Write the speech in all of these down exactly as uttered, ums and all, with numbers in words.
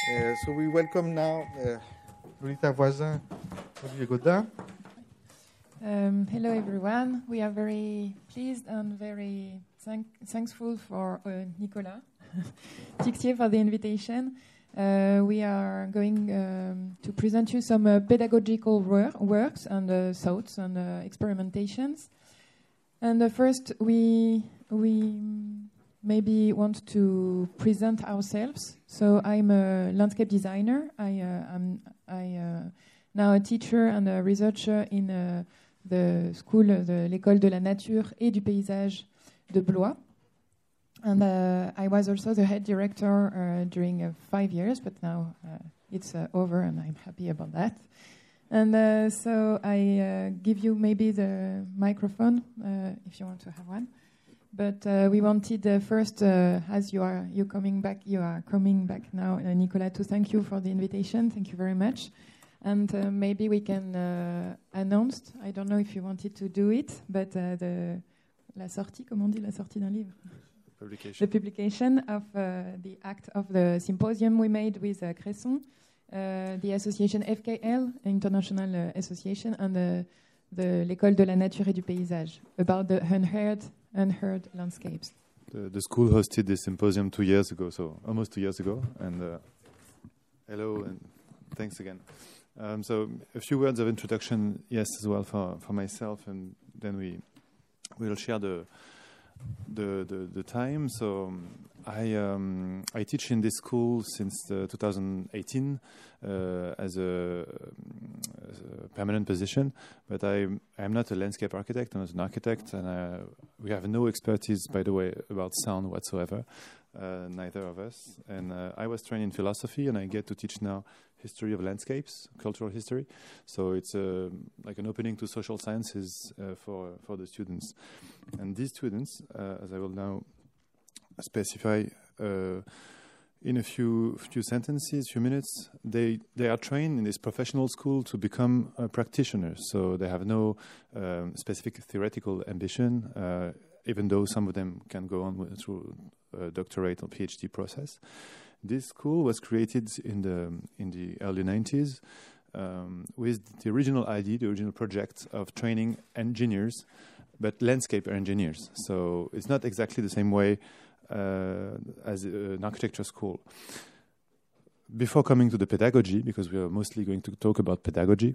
Uh, so we welcome now uh, Lolita Voisin, Olivier Godin. Um, hello, everyone. We are very pleased and very thank- thankful for uh, Nicolas Tixier for the invitation. Uh, we are going um, to present you some uh, pedagogical wor- works and uh, thoughts and uh, experimentations. And uh, first, we we maybe want to present ourselves. So I'm a landscape designer. I uh, am I uh, now a teacher and a researcher in uh, the school, uh, the l'école de la nature et du paysage de Blois. And uh, I was also the head director uh, during uh, five years, but now uh, it's uh, over, and I'm happy about that. And uh, so I uh, give you maybe the microphone uh, if you want to have one. But uh, we wanted uh, first, uh, as you are you coming back, you are coming back now, uh, Nicolas, to thank you for the invitation. Thank you very much. And uh, maybe we can uh, announce. I don't know if you wanted to do it, but uh, the la sortie, comment on dit la sortie d'un livre? Publication. The publication of uh, the act of the symposium we made with uh, Cresson, uh, the association F K L, International uh, Association, and the, the l'École de la Nature et du Paysage, about the unheard, unheard landscapes. The, the school hosted this symposium two years ago, so almost two years ago. And uh, hello, and thanks again. Um, so a few words of introduction, yes, as well for, for myself, and then we will share the the the, the time. So um, I um, I teach in this school since uh, two thousand eighteen uh, as, a, as a permanent position, but I I'm not a landscape architect. I'm not an architect, and I, we have no expertise, by the way, about sound whatsoever. Uh, neither of us. And uh, I was trained in philosophy, and I get to teach now history of landscapes, cultural history. So it's uh, like an opening to social sciences uh, for for the students. And these students, uh, as I will now specify uh, in a few few sentences, few minutes, they they are trained in this professional school to become uh, practitioners. So they have no um, specific theoretical ambition, uh, even though some of them can go on with, through a doctorate or PhD process. This school was created in the in the early nineties um, with the original idea, the original project of training engineers, but landscape engineers. So it's not exactly the same way uh, as uh, an architecture school. Before coming to the pedagogy, because we are mostly going to talk about pedagogy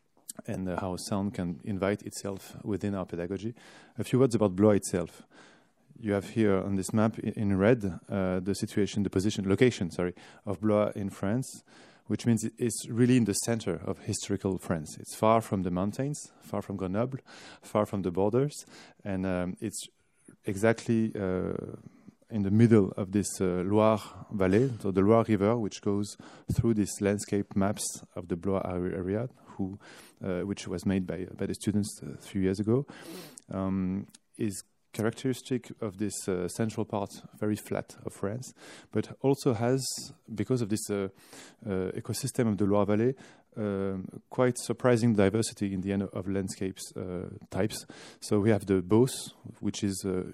and uh, how sound can invite itself within our pedagogy, a few words about Blois itself. You have here on this map in red uh, the situation, the position, location, sorry, of Blois in France, which means it's really in the center of historical France. It's far from the mountains, far from Grenoble, far from the borders, and um, it's exactly uh, in the middle of this uh, Loire Valley, so the Loire River, which goes through these landscape maps of the Blois area, who, uh, which was made by by the students a few years ago, um, is characteristic of this uh, central part, very flat, of France, but also has, because of this uh, uh, ecosystem of the Loire Valley, um, quite surprising diversity in the end of landscapes uh, types. So we have the Beauce, which is uh,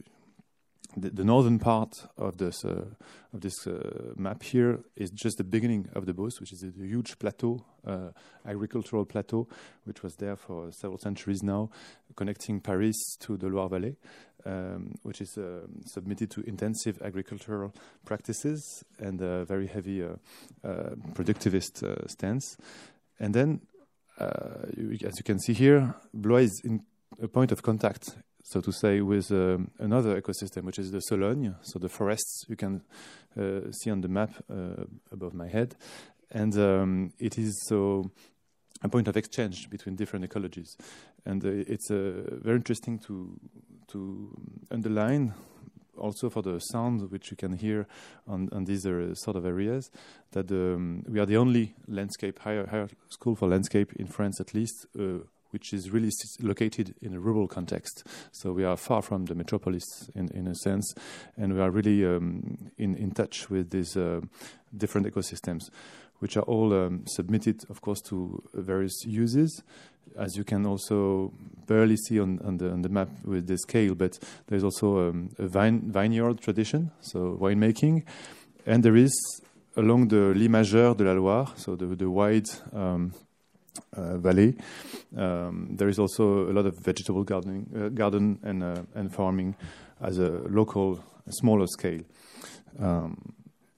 the, the northern part of this uh, of this uh, map here is just the beginning of the Beauce, which is a huge plateau, uh, agricultural plateau, which was there for several centuries now, connecting Paris to the Loire Valley. Um, which is uh, submitted to intensive agricultural practices and a very heavy uh, uh, productivist uh, stance. And then, uh, you, as you can see here, Blois is in a point of contact, so to say, with um, another ecosystem, which is the Sologne, so the forests you can uh, see on the map uh, above my head. And um, it is so a point of exchange between different ecologies. And uh, it's uh, very interesting to to underline also for the sound which you can hear on, on these uh, sort of areas, that um, we are the only landscape, higher, higher school for landscape in France at least, uh, which is really s- located in a rural context. So we are far from the metropolis in, in a sense, and we are really um, in, in touch with these uh, different ecosystems, which are all um, submitted, of course, to various uses. As you can also barely see on, on, the, on the map with the scale, but there's also um, a vine, vineyard tradition, so winemaking, and there is along the Lit Majeur de la Loire, so the, the wide um, uh, valley, um, there is also a lot of vegetable gardening, uh, garden and, uh, and farming as a local, smaller scale. Um,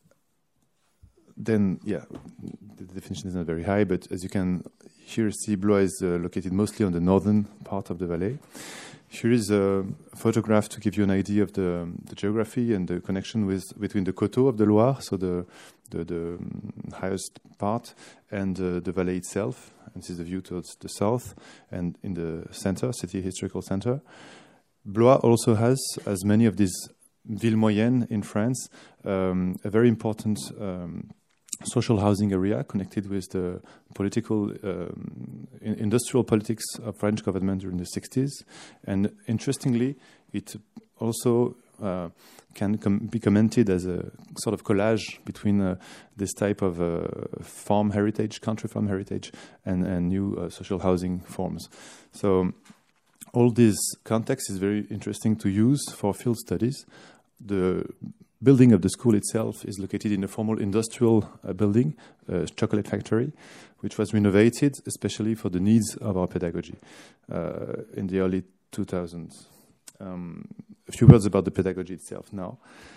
then, yeah, the definition is not very high, but as you can here see, Blois is uh, located mostly on the northern part of the valley. Here is a photograph to give you an idea of the, um, the geography and the connection with between the coteaux of the Loire, so the the, the um, highest part, and uh, the valley itself. And this is the view towards the south and in the center, city historical center. Blois also has, as many of these villes moyennes in France, um, a very important um, social housing area connected with the political, um, in industrial politics of French government during the sixties. And interestingly, it also uh, can com be commented as a sort of collage between uh, this type of uh, farm heritage, country farm heritage, and, and new uh, social housing forms. So all this context is very interesting to use for field studies. The building of the school itself is located in a formal industrial uh, building, a chocolate factory, which was renovated especially for the needs of our pedagogy uh, in the early two thousands. Um, a few words about the pedagogy itself now.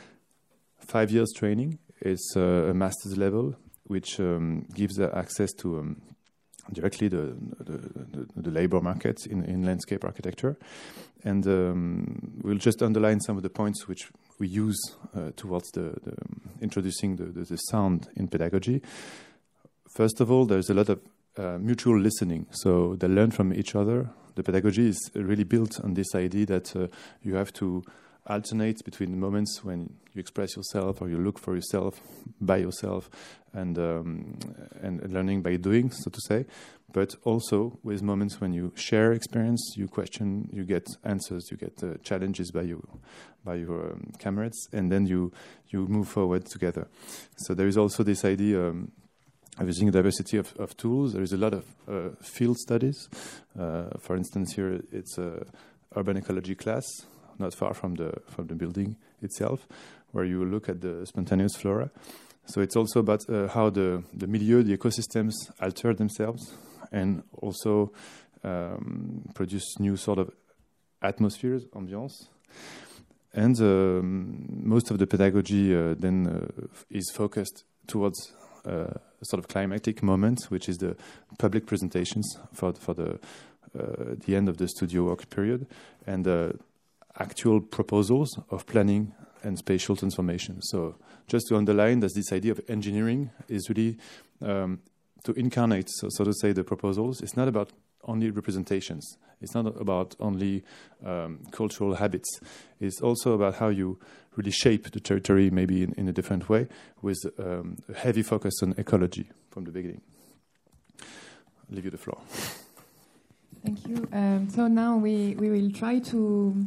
Five years training is uh, a master's level, which um, gives uh, access to um, directly the, the, the, the labor market in, in landscape architecture. And um, we'll just underline some of the points which we use uh, towards the, the introducing the, the, the sound in pedagogy. First of all, there's a lot of uh, mutual listening. So they learn from each other. The pedagogy is really built on this idea that uh, you have to alternate between the moments when you express yourself or you look for yourself by yourself and um, and learning by doing, so to say, but also with moments when you share experience, you question, you get answers, you get uh, challenges by you by your um, comrades, and then you you move forward together. So there is also this idea um, of using a diversity of, of tools. There is a lot of uh, field studies. Uh, for instance, here it's a urban ecology class, not far from the from the building itself, where you look at the spontaneous flora. So it's also about uh, how the, the milieu, the ecosystems alter themselves and also um, produce new sort of atmospheres, ambiance. And um, most of the pedagogy uh, then uh, is focused towards uh, a sort of climatic moment, which is the public presentations for, for the, uh, the end of the studio work period, and uh, actual proposals of planning and spatial transformation. So just to underline that this idea of engineering is really um, to incarnate, so, so to say, the proposals. It's not about only representations. It's not about only um, cultural habits. It's also about how you really shape the territory maybe in, in a different way with um, a heavy focus on ecology from the beginning. I'll leave you the floor. Thank you. Um, so now we, we will try to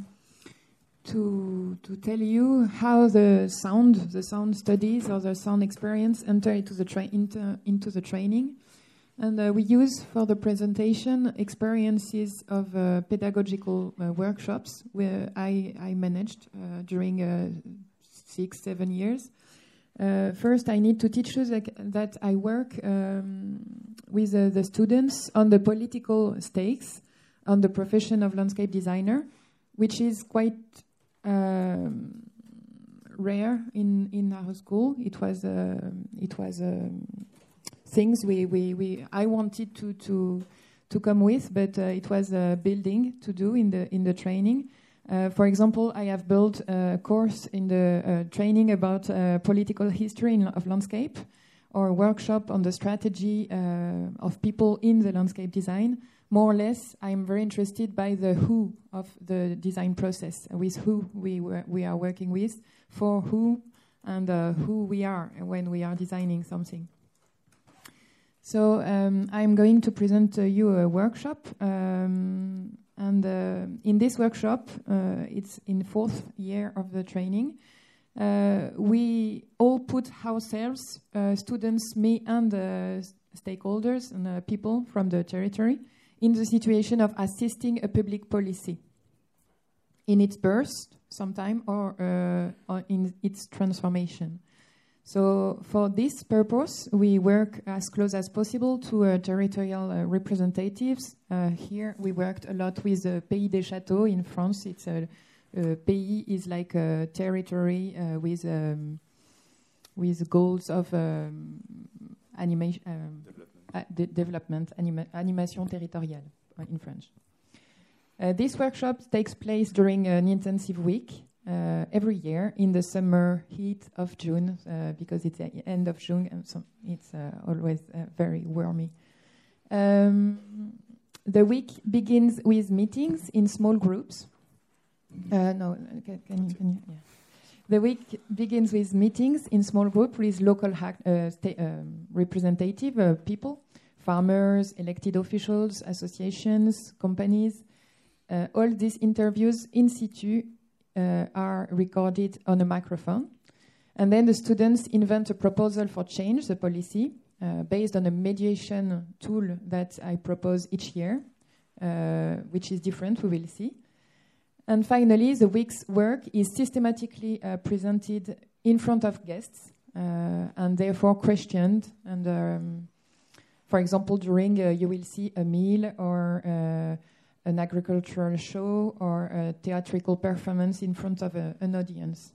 to to tell you how the sound, the sound studies or the sound experience enter into the tra into, into the training, and uh, we use for the presentation experiences of uh, pedagogical uh, workshops where I I managed uh, during uh, six seven years. Uh, first, I need to teach you that, that I work um, with uh, the students on the political stakes on the profession of landscape designer, which is quite Um, rare in in our school. It was uh, it was um, things we, we we I wanted to to to come with, but uh, it was a building to do in the in the training. Uh, for example, I have built a course in the uh, training about uh, political history in, of landscape, or a workshop on the strategy uh, of people in the landscape design. More or less, I'm very interested by the who of the design process, with who we were, we are working with, for who, and uh, who we are when we are designing something. So um, I'm going to present uh, you a workshop, um, and uh, in this workshop, uh, it's in fourth year of the training. Uh, we all put ourselves, uh, students, me, and uh, stakeholders and uh, people from the territory, in the situation of assisting a public policy in its birth sometime or, uh, or in its transformation. So for this purpose, we work as close as possible to uh, territorial uh, representatives. Uh, here we worked a lot with the Pays des Châteaux in France. It's a uh, Pays is like a territory uh, with um, with goals of um, animation, um, development, uh, de development anima animation territoriale uh, in French. Uh, this workshop takes place during an intensive week uh, every year in the summer heat of June, uh, because it's the end of June and so it's uh, always uh, very warmy. Um, the week begins with meetings in small groups. Uh, no, can, can you? Can you yeah. The week begins with meetings in small groups with local uh, um, representative uh, people, farmers, elected officials, associations, companies. Uh, all these interviews in situ uh, are recorded on a microphone. And then the students invent a proposal for change the policy uh, based on a mediation tool that I propose each year, uh, which is different, we will see. And finally, the week's work is systematically uh, presented in front of guests uh, and therefore questioned. And um, for example, during uh, you will see a meal or uh, an agricultural show or a theatrical performance in front of a, an audience.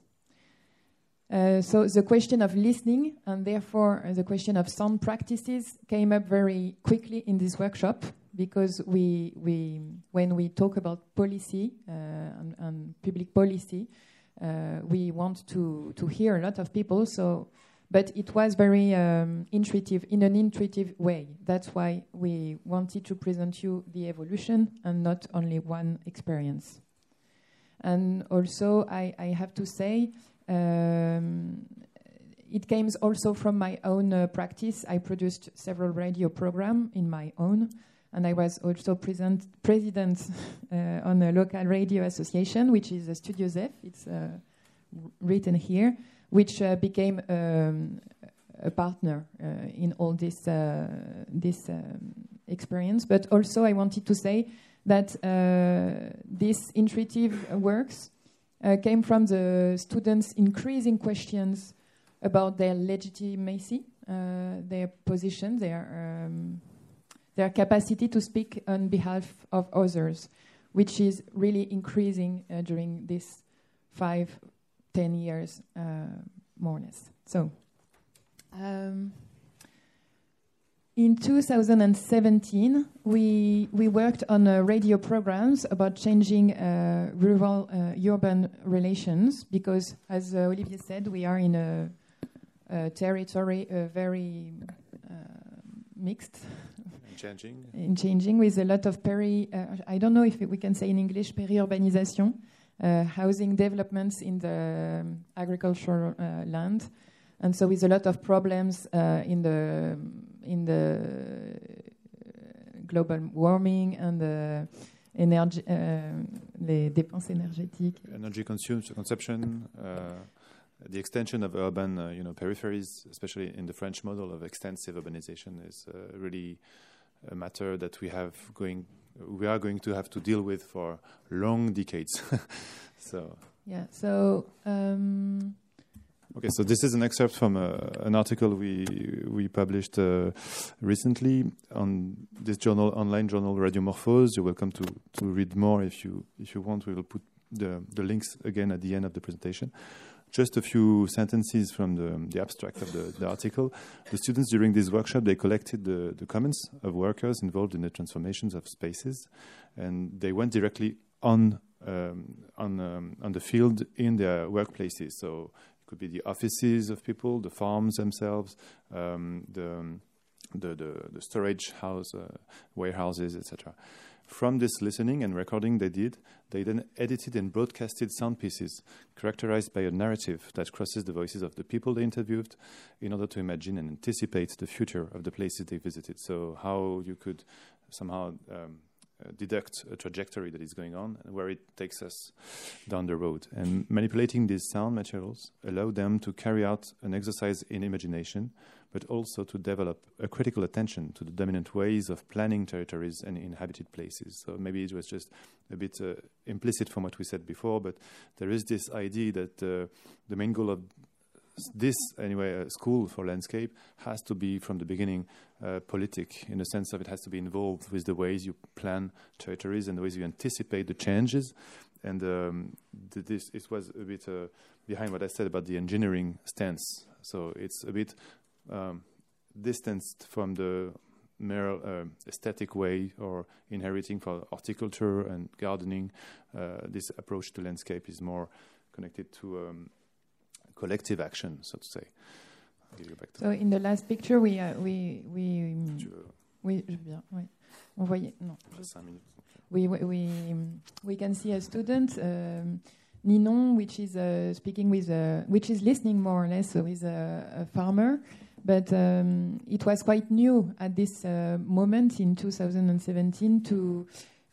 Uh, so the question of listening and therefore uh, the question of sound practices came up very quickly in this workshop, because we, we when we talk about policy uh, and, and public policy, uh, we want to, to hear a lot of people. So, but it was very um, intuitive, in an intuitive way. That's why we wanted to present you the evolution and not only one experience. And also, I, I have to say, um, it came also from my own uh, practice. I produced several radio programs in my own, and I was also present, president uh, on a local radio association, which is uh, Studio Z E F. It's uh, written here, which uh, became um, a partner uh, in all this uh, this um, experience. But also, I wanted to say that uh, these intuitive works uh, came from the students' increasing questions about their legitimacy, uh, their position, their um, their capacity to speak on behalf of others, which is really increasing uh, during this five, ten years, uh, more or less. So, um, in two thousand seventeen, we we worked on uh, radio programs about changing uh, rural-urban uh, relations, because, as uh, Olivier said, we are in a, a territory uh, very uh, mixed. Changing. In changing, with a lot of peri, uh, I don't know if we can say in English, peri-urbanisation, uh, housing developments in the um, agricultural uh, land, and so with a lot of problems uh, in the in the global warming and the energy, uh, les dépenses énergétiques. Energy consumes, consumption, uh, the extension of urban, uh, you know, peripheries, especially in the French model of extensive urbanization, is uh, really a matter that we have going, we are going to have to deal with for long decades. So yeah. So um, okay. So this is an excerpt from uh, an article we we published uh, recently on this journal, online journal Radiomorphose. You're welcome to to read more if you if you want. We will put the the links again at the end of the presentation. Just a few sentences from the, the abstract of the, the article. The students during this workshop, they collected the, the comments of workers involved in the transformations of spaces, and they went directly on um, on um, on the field in their workplaces. So it could be the offices of people, the farms themselves, um, the, the the the storage house, uh, warehouses, et cetera. From this listening and recording they did, they then edited and broadcasted sound pieces characterized by a narrative that crosses the voices of the people they interviewed in order to imagine and anticipate the future of the places they visited. So how you could somehow um, uh, deduct a trajectory that is going on and where it takes us down the road. And manipulating these sound materials allowed them to carry out an exercise in imagination, but also to develop a critical attention to the dominant ways of planning territories and inhabited places. So maybe it was just a bit uh, implicit from what we said before, but there is this idea that uh, the main goal of this, anyway, uh, school for landscape has to be, from the beginning, uh, politic, in the sense of it has to be involved with the ways you plan territories and the ways you anticipate the changes. And um, th this it was a bit uh, behind what I said about the engineering stance. So it's a bit um, distanced from the mere uh, aesthetic way or inheriting for horticulture and gardening. Uh, this approach to landscape is more connected to um, collective action, so to say. I'll give you back to so in the last picture, we uh, we we um, Tu veux oui, je viens, oui. On voyait non. cinq minutes. We we we, um, we can see a student, um, Ninon, which is uh, speaking with, a, which is listening more or less with a, a farmer. But um, it was quite new at this uh, moment in two thousand seventeen to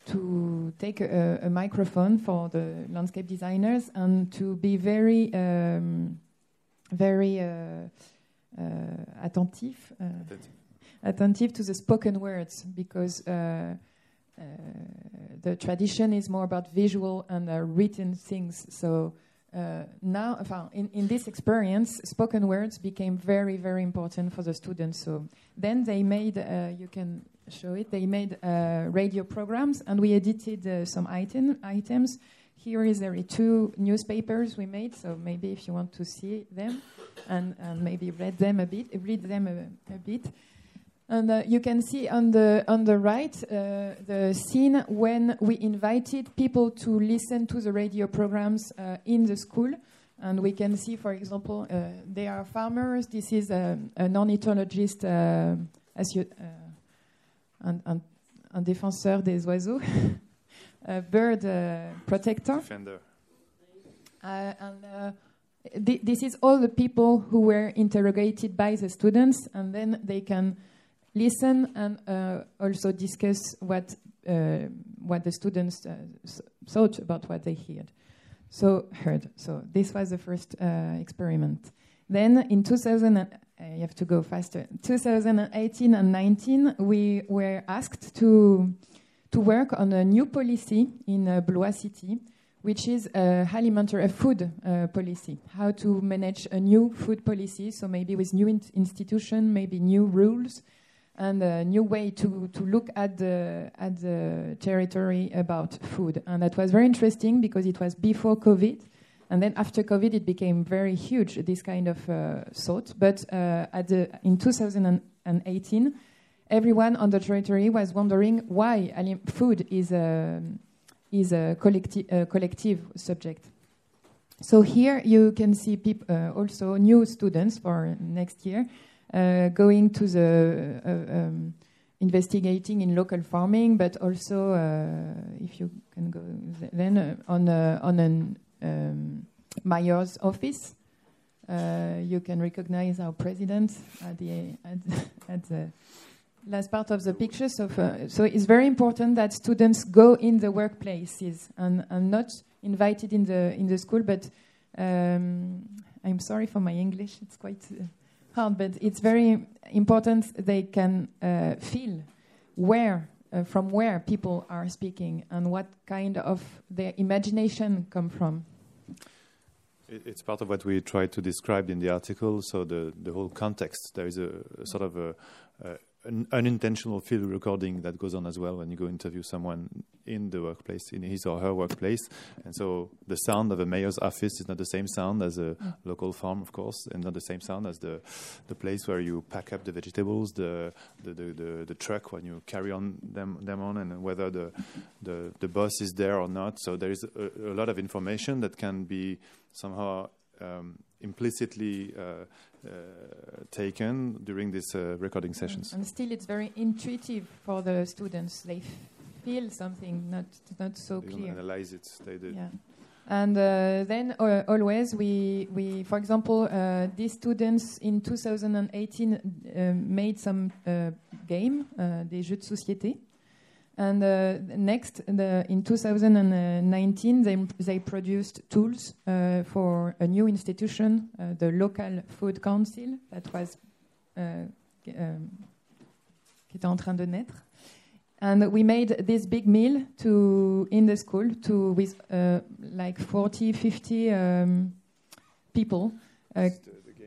to take a, a microphone for the landscape designers and to be very um, very uh, uh, attentive uh, attentive to the spoken words, because uh, uh, the tradition is more about visual and uh, written things. So. Uh, now, in, in this experience, spoken words became very, very important for the students. So then they made, uh, you can show it, they made uh, radio programs, and we edited uh, some item, items. Here is there are two newspapers we made, so maybe if you want to see them, and, and maybe read them a bit, read them a, a bit. And uh, you can see on the on the right uh, the scene when we invited people to listen to the radio programs uh, in the school. And we can see, for example, uh, they are farmers. This is a, an ornithologist, uh, as you, uh, un, un, un défenseur des oiseaux, a bird uh, protector. Defender. Uh, and uh, th this is all the people who were interrogated by the students, and then they can listen and uh, also discuss what uh, what the students uh, thought about what they heard. So heard. So this was the first uh, experiment. Then in two thousand, uh, you have to go faster. two thousand eighteen and nineteen, we were asked to to work on a new policy in uh, Blois City, which is a alimentary, a food uh, policy. How to manage a new food policy. So maybe with new in institution, maybe new rules. And a new way to, to look at the at the territory about food. And that was very interesting because it was before COVID. And then after COVID, it became very huge, this kind of uh, thought. But uh, at the, in two thousand eighteen, everyone on the territory was wondering why food is a, is a collecti uh, collective subject. So here you can see peop uh, also new students for next year. Uh, going to the uh, um, investigating in local farming, but also uh, if you can go then uh, on a, on an um, mayor's office, uh, you can recognize our president at the at, at the last part of the picture. So, for, so it's very important that students go in the workplaces and, and not invited in the in the school. But um, I'm sorry for my English; it's quite. Uh, hard, but it's very important they can uh, feel where, uh, from where people are speaking and what kind of their imagination come from. It's part of what we try to describe in the article, so the, the whole context. There is a, a sort of a, a, an unintentional field recording that goes on as well when you go interview someone in the workplace, in his or her workplace. And so the sound of a mayor's office is not the same sound as a mm. local farm, of course, and not the same sound as the, the place where you pack up the vegetables, the the, the, the, the truck when you carry on them, them on, and whether the, the, the bus is there or not. So there is a, a lot of information that can be somehow um, implicitly uh, uh, taken during these uh, recording sessions. And still it's very intuitive for the students. They feel something not not so they clear. Don't analyze it. They do. Yeah. And uh, then uh, always we, we, for example, uh, these students in two thousand eighteen uh, made some uh, game, uh, des jeux de société. And uh, next, the, in two thousand nineteen, they, they produced tools uh, for a new institution, uh, the Local Food Council, that was uh, um, qui était en train de naître. And we made this big meal to in the school to with uh, like forty, fifty um, people. Uh, the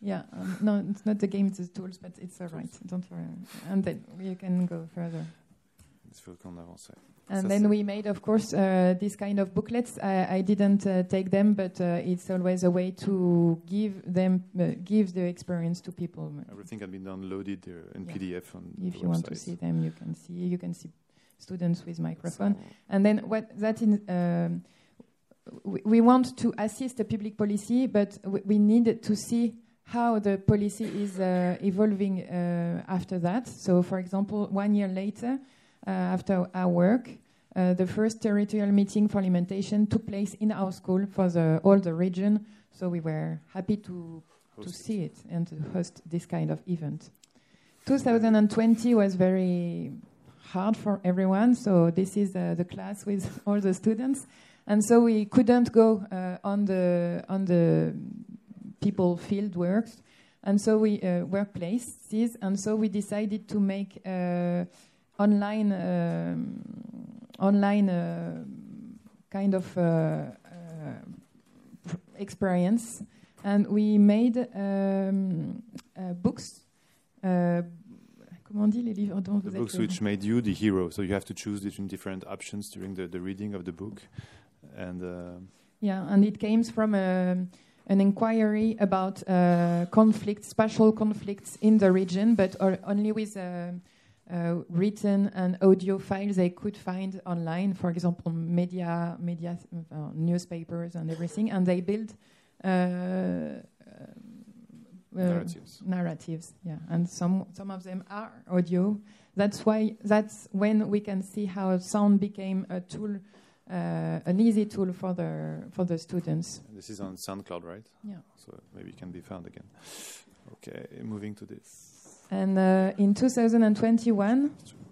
Yeah, um, no, it's not the game, it's the tools, but it's all right. Don't worry. And then you can go further. Il faut qu'on avance. And Ça, then c'est- we made, of course, uh, this kind of booklets. I, I didn't uh, take them, but uh, it's always a way to give them, uh, give the experience to people. Everything can be downloaded uh, in Yeah. P D F on If the you want to website. see them, you can see. You can see students with microphone. So- And then what that in, um, we, we want to assist the public policy, but we, we need to see how the policy is uh, evolving uh, after that. So, for example, one year later, uh, after our work, uh, the first territorial meeting for alimentation took place in our school for the all the region. So we were happy to to Host it. see it and to host this kind of event. two thousand twenty was very hard for everyone. So this is uh, the class with all the students, and so we couldn't go uh, on the on the people field works, and so we uh, workplaces, and so we decided to make uh, online um, online uh, kind of uh, uh, experience, and we made um, uh, books. Uh, Comment on dit les livres dont The vous books êtes which made you the hero. So you have to choose between different options during the, the reading of the book. And uh, Yeah, and it came from um an inquiry about uh, conflicts, spatial conflicts in the region, but or only with uh, uh, written and audio files they could find online. For example, media, media, uh, newspapers, and everything. And they built uh, uh, narratives. narratives, yeah, and some some of them are audio. That's why that's when we can see how sound became a tool. Uh, an easy tool for the for the students. And this is on SoundCloud, right? Yeah. So maybe it can be found again. Okay, moving to this. And uh, in two thousand twenty-one,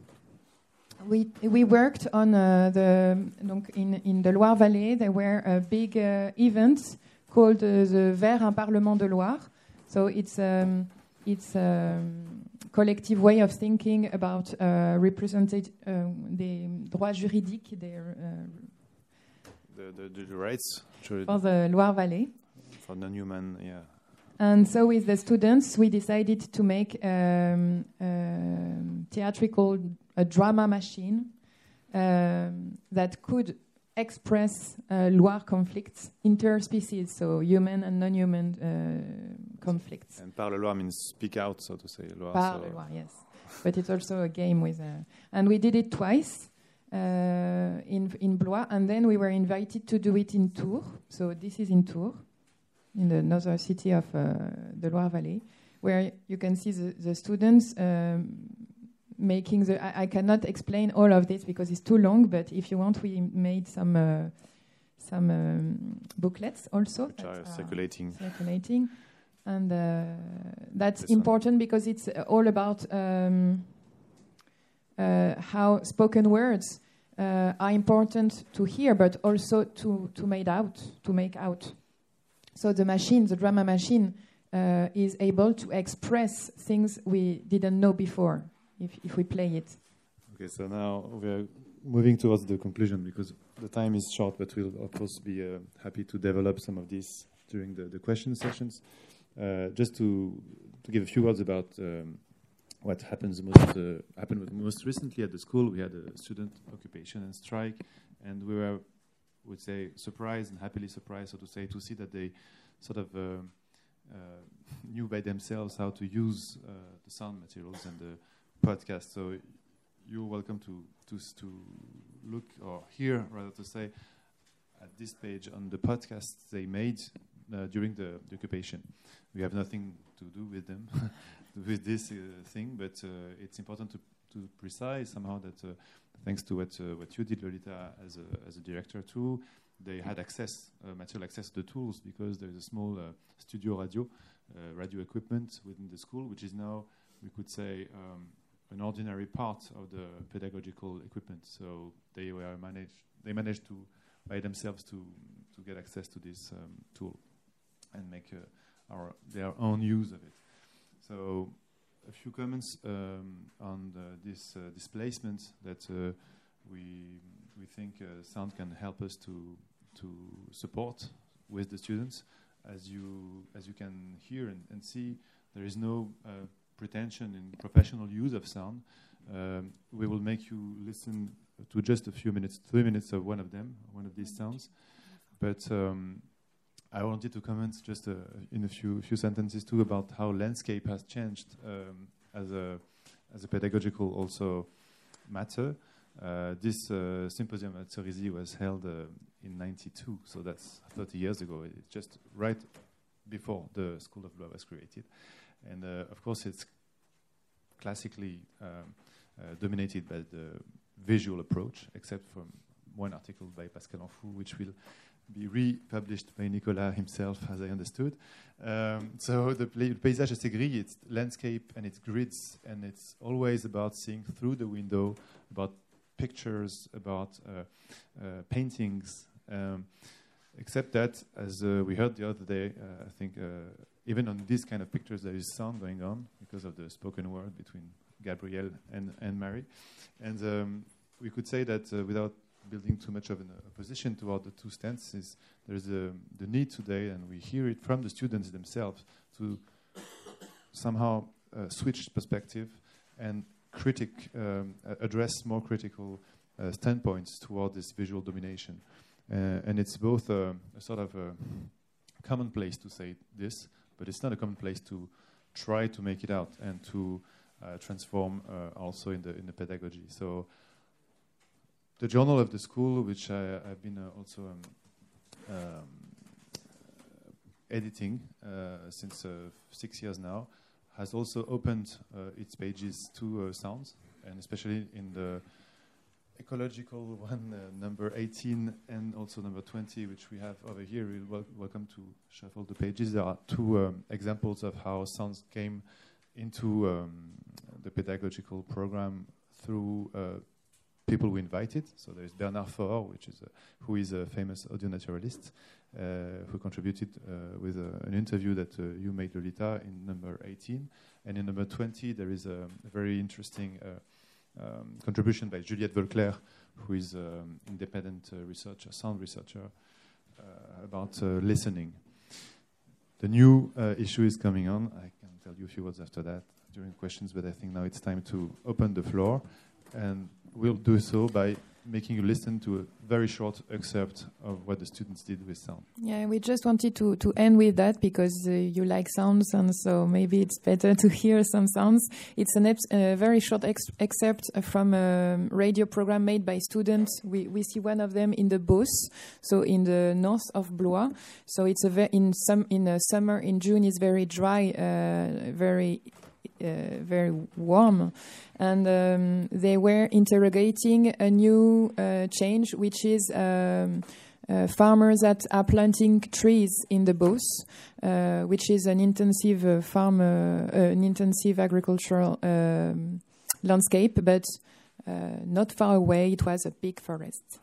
we we worked on uh, the donc in in the Loire-Vallée. There were a big uh, event called uh, the Vers un Parlement de Loire. So it's um, it's a collective way of thinking about uh, represented uh, des droits juridiques des, uh, The, the, the, the rights for, for the Loire-Vallée. for non-human, yeah. And so with the students, we decided to make um, um, theatrical, a drama machine um, that could express uh, Loire conflicts, interspecies, so human and non-human uh, conflicts. And Parle Loire means speak out, so to say. Loire, Parle so Loire, yes. But it's also a game with... Uh, and we did it twice uh, in, in Blois, and then we were invited to do it in Tours. So this is in Tours, in another city of uh, the Loire-Vallée, where you can see the, the students um, making the... I, I cannot explain all of this because it's too long, but if you want, we made some uh, some um, booklets also. which that are are circulating. circulating. And uh, that's This one. important because it's uh, all about um, uh, how spoken words uh, are important to hear, but also to, to make out, to make out. So the machine, the drama machine, uh, is able to express things we didn't know before if, if we play it. Okay, so now we are moving towards the conclusion because the time is short, but we'll of course be uh, happy to develop some of this during the, the question sessions. Uh, just to to give a few words about um, what happens most uh, happened most recently at the school. We had a student occupation and strike, and we were, would say, surprised and happily surprised, so to say, to see that they sort of uh, uh, knew by themselves how to use uh, the sound materials and the podcast. So you're welcome to to to look or hear, rather to say, at this page on the podcast they made uh, during the, the occupation. We have nothing to do with them, with this uh, thing, but uh, it's important to to precise somehow that uh, thanks to what uh, what you did, Lolita, as a as a director too, they had access, uh, material access to the tools because there is a small uh, studio radio, uh, radio equipment within the school, which is now, we could say, um, an ordinary part of the pedagogical equipment. So they were managed. They managed to by themselves to to get access to this um, tool and make uh, our their own use of it. So a few comments um, on the, this uh, displacement that uh, we we think uh, sound can help us to to support with the students. as you as you can hear and, and see, there is no uh, pretension in professional use of sound. Um, we will make you listen to just a few minutes, three minutes of one of them, one of these sounds. But um, I wanted to comment just uh, in a few few sentences too about how landscape has changed um, as a as a pedagogical also matter. Uh, this uh, symposium at Cerisy was held uh, in ninety-two, so that's thirty years ago. It's just right before the School of Blois was created. And uh, of course it's classically um, uh, dominated by the visual approach, except from one article by Pascal Enfou, which will be republished by Nicolas himself, as I understood. Um, so the pla- paysage à Segri, it's landscape and it's grids, and it's always about seeing through the window, about pictures, about uh, uh, paintings. Um, except that, as uh, we heard the other day, uh, I think uh, even on these kind of pictures there is sound going on because of the spoken word between Gabrielle and, and Mary. And um, we could say that uh, without building too much of an opposition toward the two stances, there's a, the need today, and we hear it from the students themselves, to somehow uh, switch perspective and critic um, address more critical uh, standpoints toward this visual domination. Uh, and it's both uh, a sort of a commonplace to say this, but it's not a commonplace to try to make it out and to uh, transform uh, also in the in the pedagogy. So the journal of the school, which I, I've been uh, also um, um, editing uh, since uh, six years now, has also opened uh, its pages to uh, sounds, and especially in the ecological one, uh, number eighteen, and also number twenty, which we have over here. You're wel- welcome to shuffle the pages. There are two um, examples of how sounds came into um, the pedagogical program through uh, people we invited. So there is Bernard Faure, which is a, who is a famous audio naturalist, uh, who contributed uh, with uh, an interview that uh, you made, Lolita, in number eighteen. And in number twenty, there is a, a very interesting uh, um, contribution by Juliette Volclair, who is an um, independent uh, researcher, sound researcher, uh, about uh, listening. The new uh, issue is coming on. I can tell you a few words after that during questions, but I think now it's time to open the floor. And we'll do so by making you listen to a very short excerpt of what the students did with sound. Yeah, we just wanted to, to end with that because uh, you like sounds, and so maybe it's better to hear some sounds. It's a eps- uh, very short ex- excerpt from a radio program made by students. We we see one of them in the Beauce, so in the north of Blois. So it's a ve- in some in a summer in June is very dry, uh, very. Uh, very warm, and um, they were interrogating a new uh, change, which is um, uh, farmers that are planting trees in the Beauce, uh, which is an intensive uh, farm, uh, uh, an intensive agricultural um, landscape, but uh, not far away it was a big forest.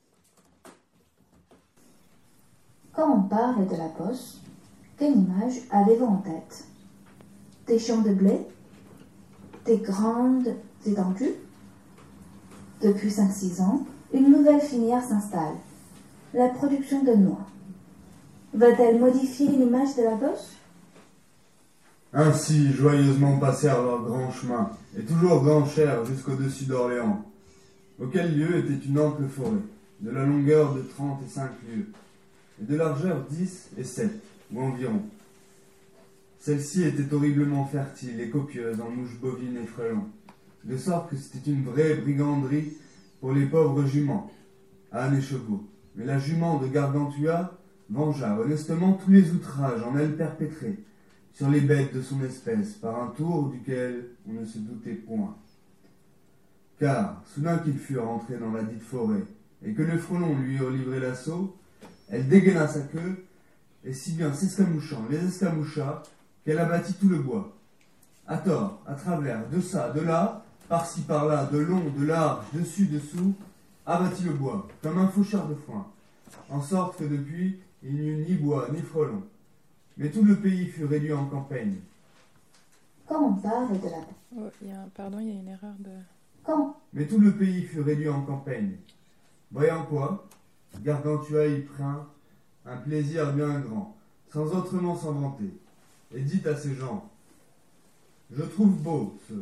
Quand on parle de la Beauce, quelle image avez-vous en tête? Des champs de blé? Des grandes étendues? Depuis cinq six ans, une nouvelle filière s'installe, la production de noix. Va-t-elle modifier l'image de la Beauce? Ainsi, joyeusement passèrent leurs grands chemins, et toujours branchèrent jusqu'au-dessus d'Orléans, auquel lieu était une ample forêt, de la longueur de trente et cinq lieues, et de largeur dix et sept, ou environ. Celle-ci était horriblement fertile et copieuse en mouches bovines et frelons, de sorte que c'était une vraie briganderie pour les pauvres juments, ânes et chevaux. Mais la jument de Gargantua vengea honnêtement tous les outrages en elle perpétrés sur les bêtes de son espèce par un tour duquel on ne se doutait point. Car, soudain qu'ils furent entrés dans la dite forêt, et que les frelons lui eurent livré l'assaut, elle dégaina sa queue, et si bien s'escamouchant les escamoucha, qu'elle abattit tout le bois. À tort, à travers, de ça, de là, par-ci, par-là, de long, de large, dessus, dessous, abattit le bois, comme un faucheur de foin, en sorte que depuis, il n'y eut ni bois, ni frelons. Mais tout le pays fut réduit en campagne. Quand on parle de la... Oh, y a, pardon, il y a une erreur de... Quand Mais tout le pays fut réduit en campagne. Voyant quoi, Gargantua y print un plaisir bien grand, sans autrement s'en vanter, et dit à ces gens, je trouve beau ce,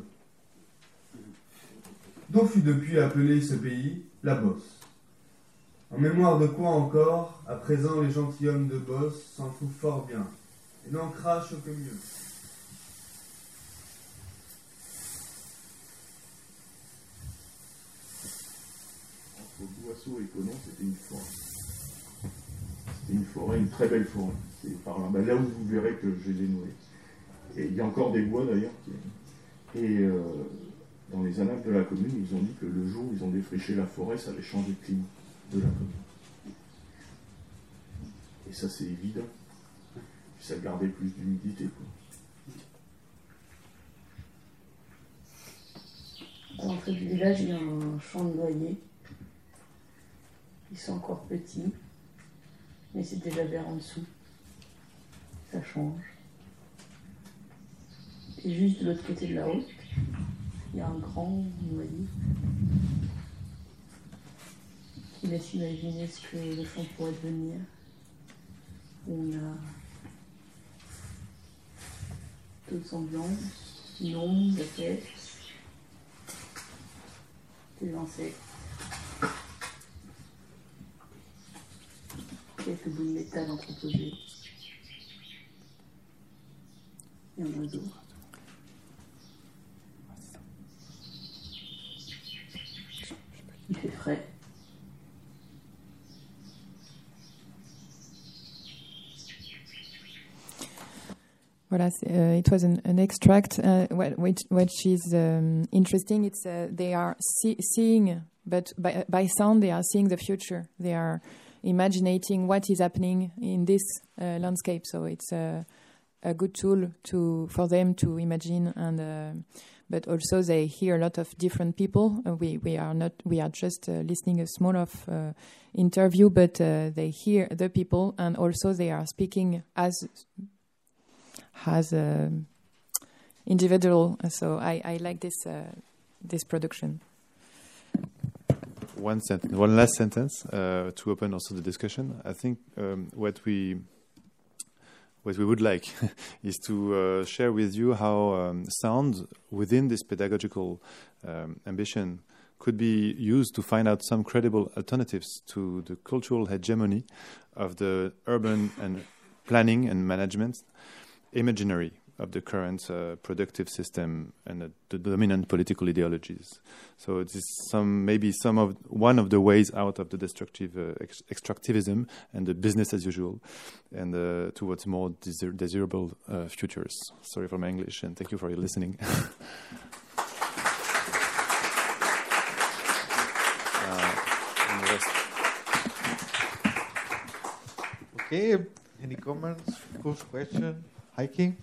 dont fut depuis appelé ce pays la Bosse. En mémoire de quoi encore, à présent les gentilshommes de Bosse s'en trouvent fort bien, et n'en crachent que mieux. Entre Boisseau et Conon, c'était une forêt. C'était une forêt, une très belle forêt. C'est par là, ben là où vous verrez que je les ai noués. Et il y a encore des bois d'ailleurs. Qui... Et euh, dans les annales de la commune, ils ont dit que le jour où ils ont défriché la forêt, ça avait changé le climat de la commune. Et ça, c'est évident. Puis ça gardait plus d'humidité, quoi. À l'entrée du village, il y a un champ de noyer. Ils sont encore petits, mais c'est déjà vert en dessous. Ça change. Et juste de l'autre côté de la route, il y a un grand noyer qui laisse imaginer ce que le champ pourrait devenir. On a d'autres ambiances, une ombre, la tête, des insectes, quelques bouts de métal entreposés et un oiseau. Il fait frais. Voilà, uh, it was an, an extract. Uh, what, which, which is um, interesting, it's uh, they are see, seeing, but by, by sound they are seeing the future. They are imagining what is happening in this uh, landscape. So it's a, a good tool to for them to imagine, and uh, but also they hear a lot of different people. Uh, we we are not we are just uh, listening a small of uh, interview, but uh, they hear the people, and also they are speaking as. Has a individual, so I, I like this uh, this production. One sentence, one last sentence uh, to open also the discussion. I think um, what we what we would like is to uh, share with you how um, sound within this pedagogical um, ambition could be used to find out some credible alternatives to the cultural hegemony of the urban and planning and management imaginary of the current uh, productive system and uh, the dominant political ideologies. So it is some maybe some of one of the ways out of the destructive uh, ex- extractivism and the business as usual, and uh, towards more desir- desirable uh, futures. Sorry for my English, and thank you for your listening. uh, Okay, any comments, first question? Hiking?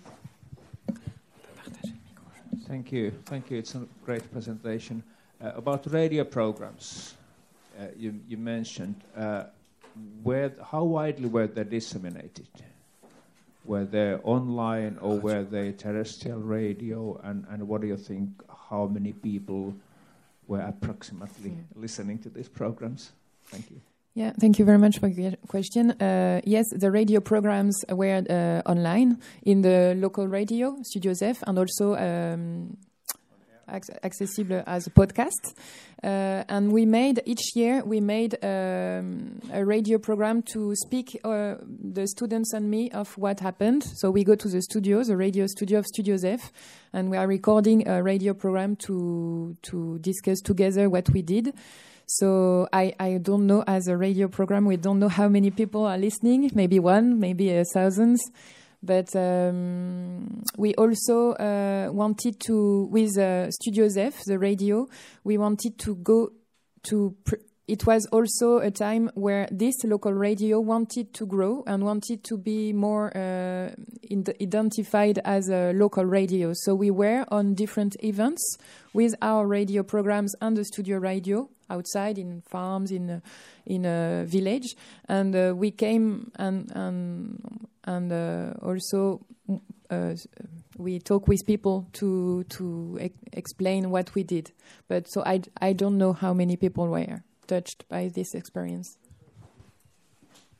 Thank you. Thank you. It's a great presentation. Uh, about radio programs, uh, you, you mentioned, uh, where, how widely were they disseminated? Were they online or were they terrestrial radio? And, and what do you think, how many people were approximately yeah. listening to these programs? Thank you. Yeah, thank you very much for your question. Uh, yes, the radio programs were uh, online in the local radio, Studio Zeph, and also um, ac- accessible as a podcast. Uh, and we made, each year, we made um, a radio program to speak uh, the students and me of what happened. So we go to the studio, the radio studio of Studio Zeph, and we are recording a radio program to to discuss together what we did. So I, I don't know, as a radio program, we don't know how many people are listening, maybe one, maybe uh, thousands. But um, we also uh, wanted to, with uh, Studio Zeph, the radio, we wanted to go to, pr- it was also a time where this local radio wanted to grow and wanted to be more uh, in identified as a local radio. So we were on different events with our radio programs and the studio radio, outside in farms, in a, in a village, and uh, we came and and and uh, also uh, we talk with people to to e- explain what we did. But so I I don't know how many people were touched by this experience.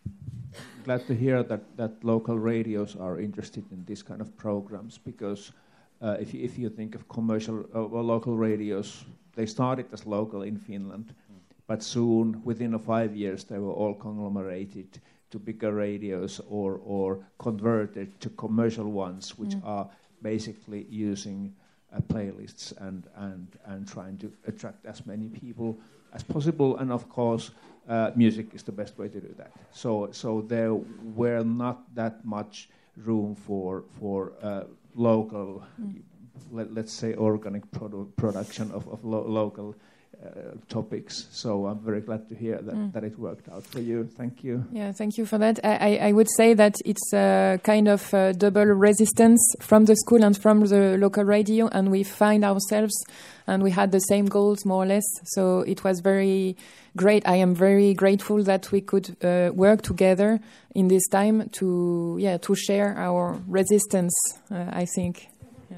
glad to hear that, that local radios are interested in this kind of programs, because uh, if, you, if you think of commercial uh, or local radios, they started as local in Finland, mm. but soon, within a five years, they were all conglomerated to bigger radios or, or converted to commercial ones, which mm. are basically using uh, playlists and, and, and trying to attract as many people as possible. And of course, uh, music is the best way to do that. So, so there were not that much room for for uh, local, mm. let, let's say, organic produ- production of, of lo- local uh, topics. So I'm very glad to hear that, mm. that it worked out for you. Thank you. Yeah, thank you for that. I, I, I would say that it's a kind of uh, double resistance from the school and from the local radio, and we find ourselves, and we had the same goals more or less. So it was very great. I am very grateful that we could uh, work together in this time to yeah to share our resistance. Uh, I think. Yeah.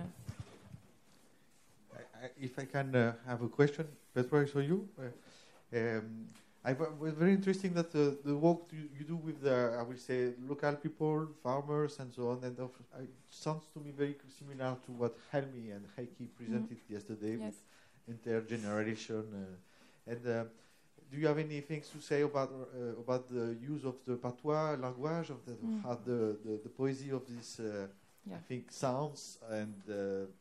I, I, if I can uh, have a question, Petra, for you. Uh, um, I w- was very interesting that uh, the work you, you do with the, I will say, local people, farmers, and so on, and of, uh, it sounds to me very similar to what Helmi and Heikki presented mm. yesterday yes. with intergeneration. Uh, and uh, do you have any things to say about uh, about the use of the patois language, of the, mm. how the, the, the poesy of this, uh, yeah. I think, sounds and uh,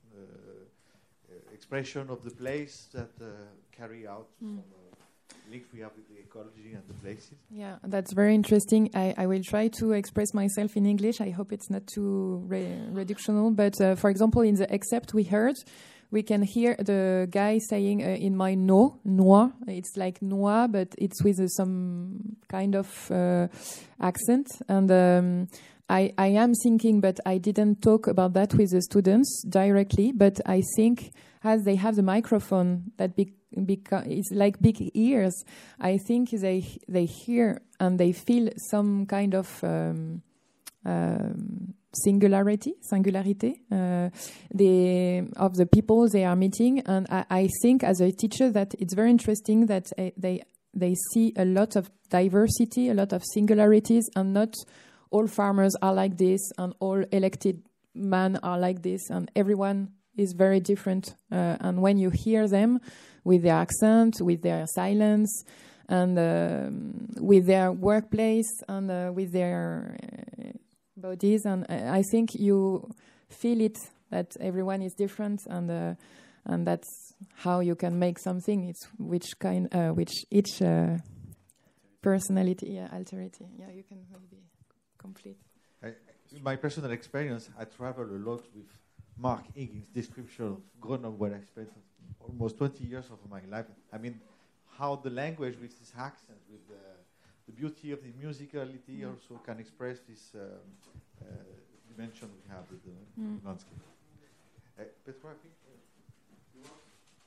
uh, expression of the place that uh, carry out mm. some uh, links we have with the ecology and the places? Yeah, that's very interesting. I, I will try to express myself in English. I hope it's not too re- reductional. But uh, for example, in the excerpt we heard, we can hear the guy saying uh, in my no, noir. It's like noir, but it's with uh, some kind of uh, accent. And um, I, I am thinking, but I didn't talk about that with the students directly, but I think as they have the microphone that be, beca- it's like big ears, I think they they hear and they feel some kind of um, um, singularity, singularité, uh, the, of the people they are meeting. And I, I think as a teacher that it's very interesting that uh, they they see a lot of diversity, a lot of singularities, and not all farmers are like this and all elected men are like this, and everyone is very different. Uh, and when you hear them with their accent, with their silence, and um, with their workplace, and uh, with their uh, bodies, and uh, I think you feel it that everyone is different, and uh, and that's how you can make something. It's which kind, uh, which each uh, personality, yeah, alterity. Yeah, you can maybe complete. I, in my personal experience, I travel a lot with Mark Higgins' description of Grenoble, where I spent almost twenty years of my life. I mean, how the language with this accent, with the, the beauty of the musicality, mm. also can express this um, uh, dimension we have with the mm. landscape. Uh, Petra, I think. Uh, you want?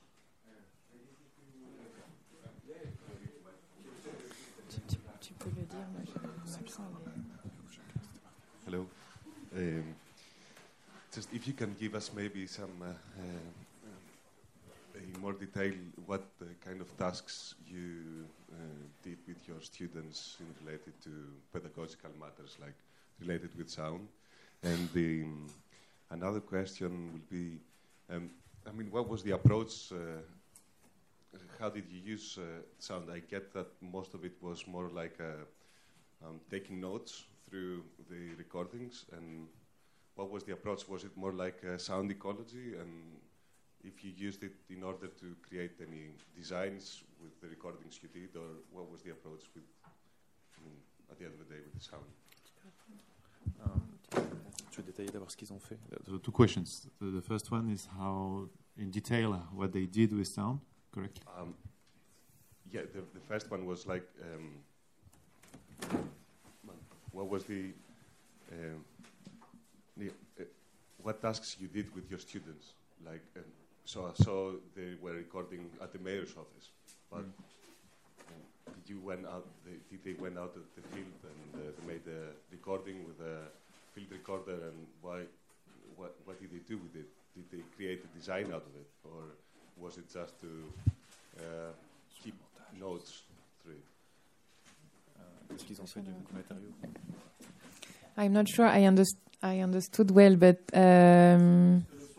Hello. Um, just if you can give us maybe some uh, uh, in more detail what uh, kind of tasks you uh, did with your students in related to pedagogical matters, like related with sound. And the, um, another question will be, um, I mean, what was the approach? Uh, how did you use uh, sound? I get that most of it was more like uh, um, taking notes through the recordings. And what was the approach? Was it more like uh, sound ecology? And if you used it in order to create any designs with the recordings you did, or what was the approach with, I mean, at the end of the day, with the sound? Um, je vais détailler d'abord ce qu'ils ont fait. The two questions. The, the first one is how, in detail, what they did with sound, correct? Um, yeah, the, the first one was like, um, what was the, um, the uh, what tasks you did with your students? Like, um, so so they were recording at the mayor's office, but mm. um, did you went out? They, did they went out at the field and uh, they made a recording with a field recorder? And why? What what did they do with it? Did they create a design out of it, or was it just to uh, keep notes through it? Uh, Est-ce qu'ils ont fait du matériau? I'm not sure I, underst I understood well, but um,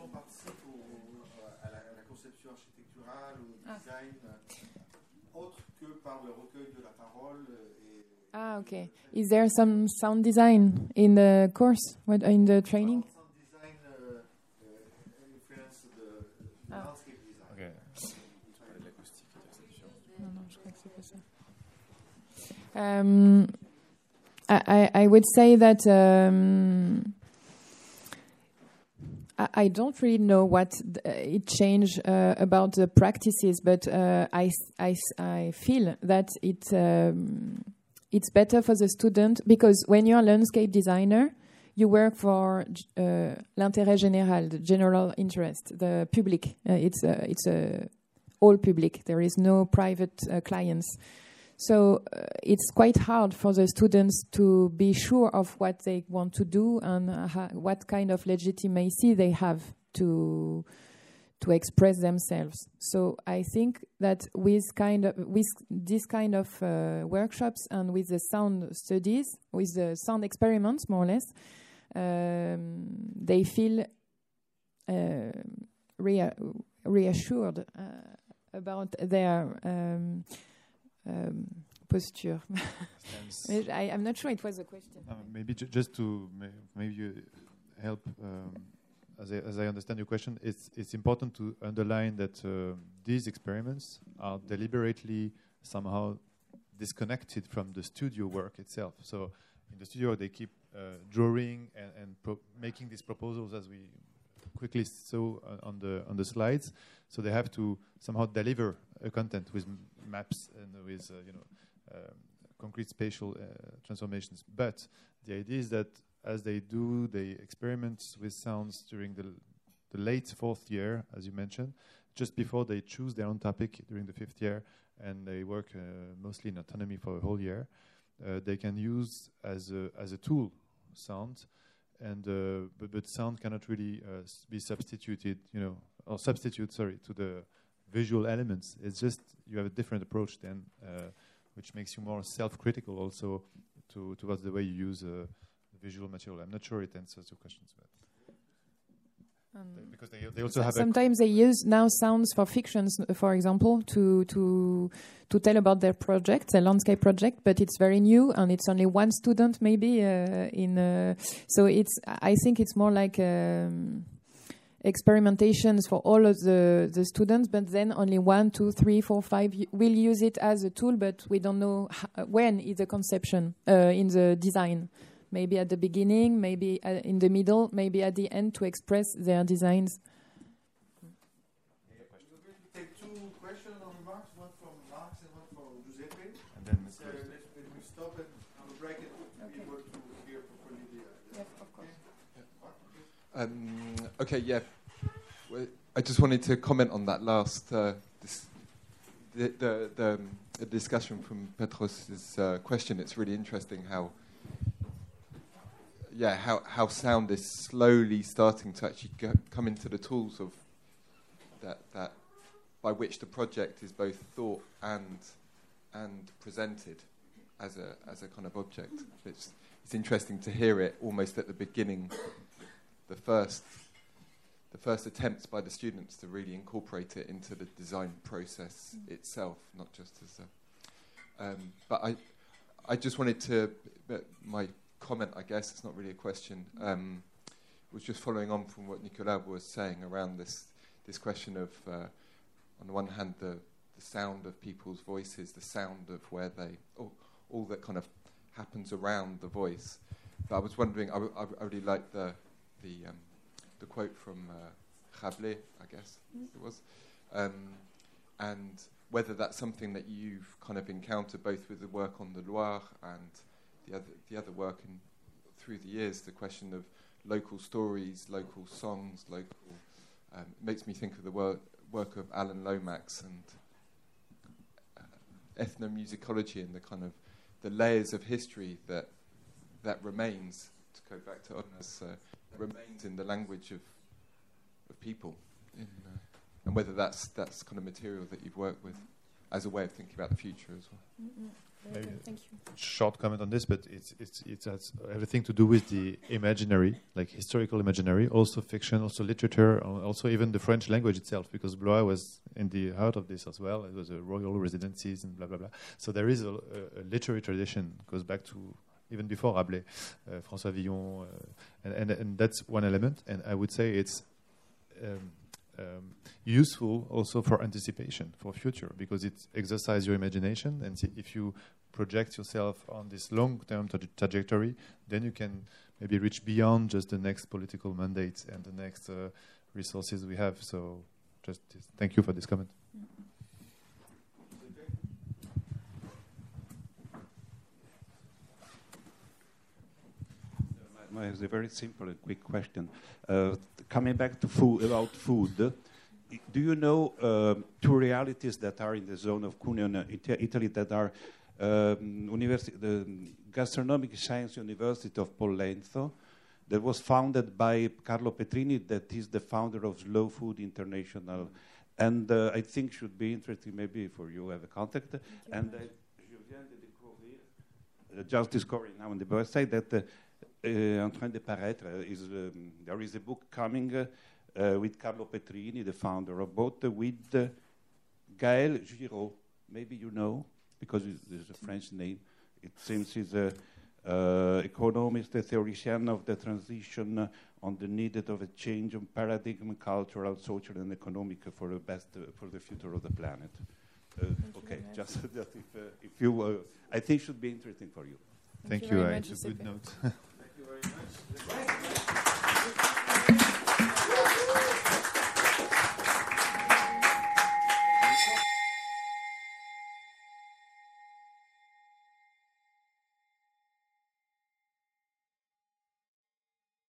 ah, okay. Is there some sound design in the course, what, in the training? Sound design uh, uh, influence the ah. landscape design. Okay. Non, non, je crois que c'est pas ça. Um, I, I would say that um, I, I don't really know what th- it changed uh, about the practices, but uh, I, I, I feel that it um, it's better for the student, because when you're a landscape designer, you work for uh, l'intérêt général, the general interest, the public. Uh, it's a, it's a all public. There is no private uh, clients. So uh, it's quite hard for the students to be sure of what they want to do and uh, ha- what kind of legitimacy they have to to express themselves. So I think that with kind of with this kind of uh, workshops and with the sound studies, with the sound experiments, more or less, um, they feel uh, rea- reassured uh, about their um, um, posture. I, I'm not sure it was a question. Uh, maybe ju just to ma maybe you help. Um, As I, as I understand your question, it's, it's important to underline that uh, these experiments are deliberately somehow disconnected from the studio work itself. So in the studio, they keep uh, drawing and, and pro making these proposals, as we quickly saw uh, on the on the slides. So they have to somehow deliver a content with m maps and with uh, you know um, concrete spatial uh, transformations. But the idea is that as they do, they experiment with sounds during the, the late fourth year, as you mentioned, just before they choose their own topic during the fifth year, and they work uh, mostly in autonomy for a whole year. Uh, they can use as a, as a tool sound, and uh, but, but sound cannot really uh, s be substituted, you know, or substitute, sorry, to the visual elements. It's just you have a different approach then, uh, which makes you more self-critical also to towards the way you use uh, visual material. I'm not sure it answers your questions, but um, they, because they, they also have sometimes they use now sounds for fictions, for example, to to to tell about their project, their landscape project. But it's very new, and it's only one student maybe uh, in. Uh, so it's. I think it's more like um, experimentations for all of the the students. But then only one, two, three, four, five will use it as a tool. But we don't know h when is the conception uh, in the design. Maybe at the beginning, maybe uh, in the middle, maybe at the end to express their designs. We're going to take two questions on Marx, one from Marx and one from Giuseppe. And then so let's, let me stop and have a break and okay. be able to hear properly the. Uh, yes, of course. Yeah. Um, okay, yeah. Well, I just wanted to comment on that last uh, this, the the, the, um, the discussion from Petros's uh, question. It's really interesting how. Yeah, how, how sound is slowly starting to actually go, come into the tools of that that by which the project is both thought and and presented as a as a kind of object. It's it's interesting to hear it almost at the beginning, the first the first attempts by the students to really incorporate it into the design process mm. itself, not just as a. Um, but I I just wanted to but my. comment, I guess, it's not really a question, um, was just following on from what Nicolas was saying around this this question of, uh, on the one hand, the, the sound of people's voices, the sound of where they, all, all that kind of happens around the voice. But I was wondering, I, I, I really liked the the, um, the quote from uh, Rabelais, I guess mm. it was, um, and whether that's something that you've kind of encountered both with the work on the Loire and the other the other work in through the years, the question of local stories, local songs, local um, it makes me think of the work work of Alan Lomax and uh, ethnomusicology and the kind of the layers of history that that remains, to go back to Odna's, uh, remains in the language of of people, in, uh, and whether that's that's kind of material that you've worked with as a way of thinking about the future as well. Mm-mm. maybe Thank you. short comment on this, but it's it's it has everything to do with the imaginary, like historical imaginary, also fiction, also literature, al- also even the French language itself, because Blois was in the heart of this as well. It was a royal residencies and blah blah blah. So there is a, a, a literary tradition, goes back to even before Rabelais, uh, François Villon, uh, and, and and that's one element. And I would say it's um, um, useful also for anticipation for future, because it exercises your imagination, and see if you project yourself on this long-term tra- trajectory, then you can maybe reach beyond just the next political mandate and the next uh, resources we have. So just this, thank you for this comment. My is a very simple and quick question. Uh, coming back to food, about food, i- do you know um, two realities that are in the zone of Cuneo, in Ita- Italy, that are um, university, the Gastronomic Science University of Pollenzo, that was founded by Carlo Petrini, that is the founder of Slow Food International, and uh, I think should be interesting maybe for you to have a contact. And uh, je viens de découvrir, uh, just discovering now on the website that. Uh, Uh, en train de paraître. Uh, is, um, there is a book coming uh, uh, with Carlo Petrini, the founder of both, uh, with uh, Gaël Giraud. Maybe you know, because there's a French name. It seems he's an uh, economist, a theorician of the transition uh, on the need of a change of paradigm, cultural, social, and economic uh, for the best, uh, for the future of the planet. Uh, okay, just that if, uh, if you, uh, I think should be interesting for you. Thank, Thank you. you. It's a good note. Thank you very much.